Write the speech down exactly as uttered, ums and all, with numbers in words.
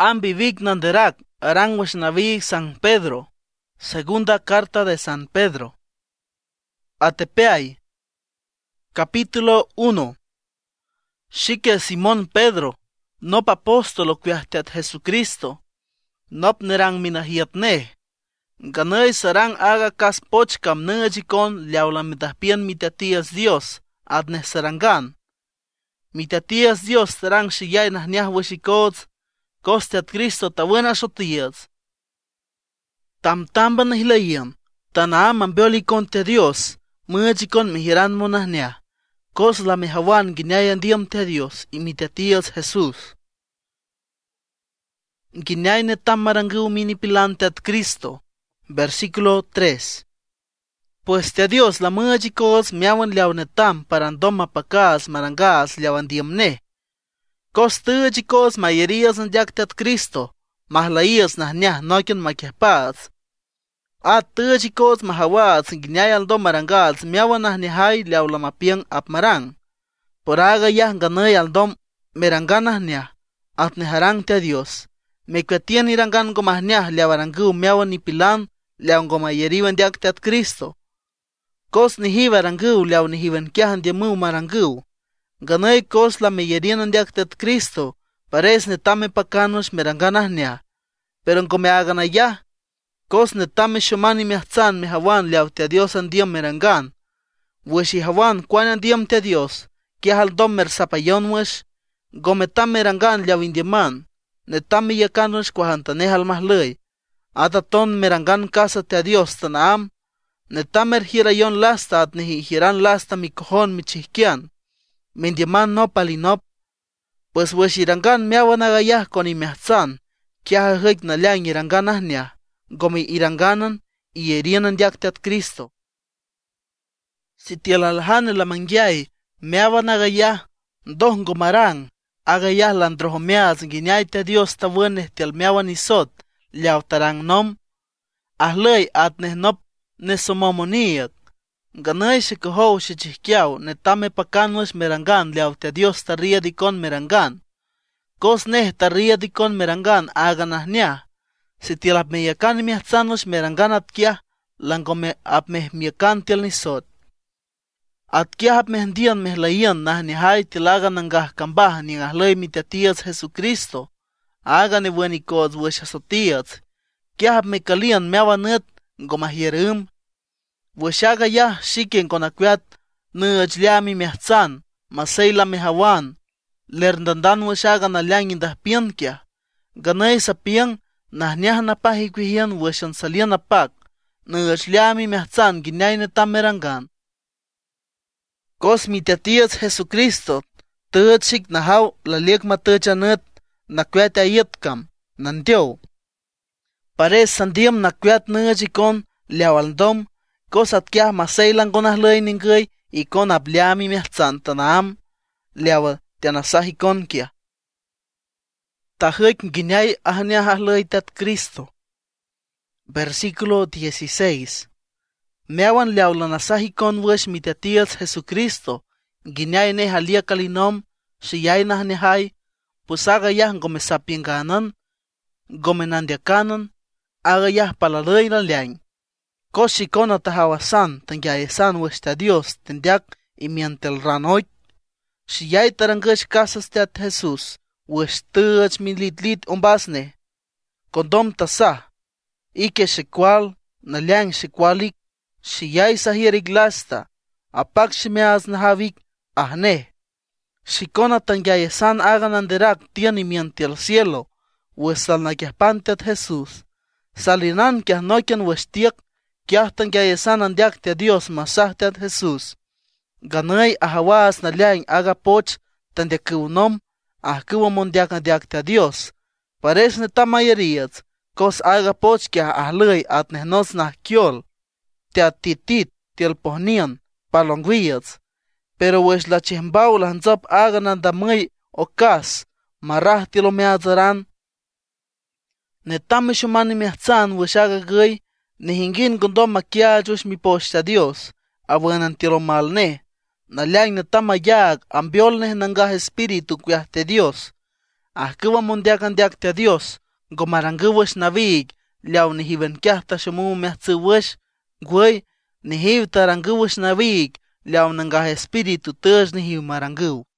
Ambivik nanderak arangwash navi San Pedro. Segunda carta de San Pedro. Atepeay. Capítulo uno. Shike Simón Pedro, nop apóstolo cuiahtiat Jesucristo, nop nerang minahiatne. Ganay sarang aga kas pochkam nangajikon liaula mitahpian mitatias Dios, adne sarangan. Mitatias Dios sarang shiyay nahniah washikots, kostiat Cristo tawana shotias. Tam tamba nahilayan, tanaam ambiolikon te Dios, mujikon mihiran mo nahniah. Kos la mehawan ginayan diem te Dios y mitatias Jesús. Ginay ne tamarangu minipilante at Cristo. Versículo tres. Pues te Dios la mujikos miawan liaunetam parandom mapakas marangas liawan diemne. Kos tujikos mayerias ndyakte at Cristo, mahlaías nahniah noikon makiahpaz. At tujikos mahawaz ginayan do marangas miawan nahnihay liaulamapiang apmarang. Por aga yah ganay aldom merangan nahniah, at neharang te Dios. Mekwetian irangan gomahniah liawarangu miawan nipilan liawan gomayeriwan diakte at Cristo. Kos nihiwarangu liaw nihiwan kiahan diamu marangu. Ganay kos la meyerian diakte at Cristo, pares netame pakanos merangan nahniah. Pero ngomeagan ayah, kos netame shumani miahtzan mehawan liaw te Dios an diem merangan. Weshi hawan kwanan diem te Dios, kiahal dom mersapayon wesh, gometame merangan liaw indieman. Netame yakanos kwahantanehal mahlay. Ataton merangan casa te Dios tanaam. Netamer hirayon lasta at nehihiran lasta mi kojon mi chihkian. Mindieman no palinop. Pues weshirangan miawan agayah kon imiahtzan. Kiaha hik na liang irangan ahniah. Gomi iranganan y erianan diakte at Cristo. Si tialalhan la mangyay miawan agayah doh gomarang. Agayah landrohomeaz ginyay te Dios taweneh tial miawan isot, liaw tarang nom. Ahlay at nehnop nesomomoniak. Ganay shikohow shichihkiaw netame pakanwash merangan liaw te Dios taria dikon merangan. Kos neh taria dikon merangan aganahniah. Si tial apmeyakan miahtzanosh merangan at kiah, langome apmehmiyakan tial nisot. At kia hap mehendian mehlayan nahnihay tilagan nanggah kambah ning ahlay mitatias Jesucristo. Aga ne buenikod weshasotias. Kia hap mekalian meawanet gomahyerum. Weshaga yah shiken konakwat nuajliami mehtsan. Masayla mehawan. Lerndandan weshaga na liang indah pian kia. Ganay sa piang nahniah na pahikwihian weshan salian apak. Nuajliami mehtsan ginyay netamerangan. Kos mitatias Jesucristo, tujchik nahaw laliek matujchanut, nakwet ayetkam, nandyo. Pares sandiam nakwet nujikon, liawaldom, kos at kiah masaylang konahlay ningay, ikon abliami mehtsan tanaam, liawa tianasahikon kia. Tahik ginyay ahniah ahlay tat Cristo. Versículo dieciséis. Meawan liaulanasahikon wesh mitatias Jesucristo, ginyay ne halia kalinom, shiyay nahnehay, pusagayah gomesapienganan, gomenandiakanan, agayah palalay na liang. Koshikon atahawasan, tangyayesan wesh ta Dios, tendiak imiantel ranoit, shiyay tarangash kasas teat Jesus, wesh tuach militlit umbasne, kondom tasah, ike shikwal, na liang shikwalik, shiyay sahirig lasta, apak shimeaz nahavik, ahne. Shikona tangyayesan agan anderak tian imianti al cielo, wesal nakiahpante at Jesus. Salinan kiah nokian westiak, kiah tangyayesan andiak te Dios masahte at Jesus. Ganay ahawas na liang aga poch, tandiakunom, ahkuwamon diak andiak te Dios. Pares ne tamayeriats, kos aga poch kiah ahlay at nehnos nah kiol. Te atitit, tiel pohnian, palongwiats, pero wesh la chihmbau la hanzap agan andamay okas, marah tilo meazaran. Netame shumani mehtsan wesh aga gay, nehingin gondom makiajush mi poshta Dios, abuenan tilo malne, nalyang netama yag, ambiol neh nangah espiritu kuyahte Dios, Ajkuwa mundiak andiak te Dios, go maranguwish navig, liaw ni hiven kiahta shumu mehtzuwish, güey, ni hiv taranguwish navig, liaw nangah espíritu tush ni hiv maranguw.